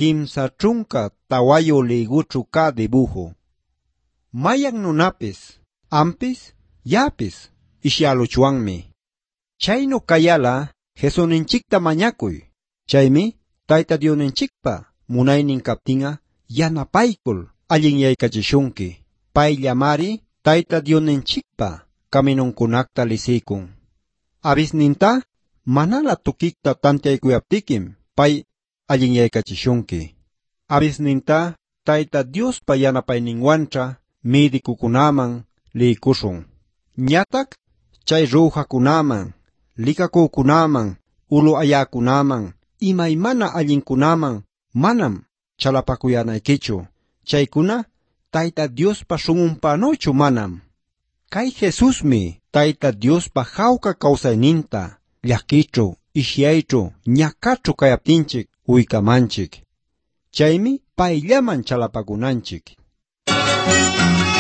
kimsa trunka tawayo liguchu ka dibujo. Mayan nunapis, ampis, yapis, isyaluchuanmi. Chayno kayala, Jesuninchikta mañakuy. Chaymi, Tayta Dioninchikpa, munaynin kaptinga, yanapaykul, allinyaykachishunki. Payllamari, Tayta Dioninchikpa, kaminunkunakta lisikun. Abisninta, manala tukikta tantiaykuyaptikim, pay allinyaykachishunki. Abisninta, Tayta Diospa yanapayninwancha, midikukunaman likushun. Ñatak, chay ruhakunaman, likakukunaman, ulu ayakunaman, imaymana allinkunaman, manam chalapakuyanaykichu. Chaykuna, Tayta Diospa shungunpanuchu manam. Kay Jesusmi, Tayta Diospa jawka kawsayninta, llakichu, ishyaychu, ñakachu kayaptinchik, uykamanchik. Chaymi, payllaman chalapakunanchik.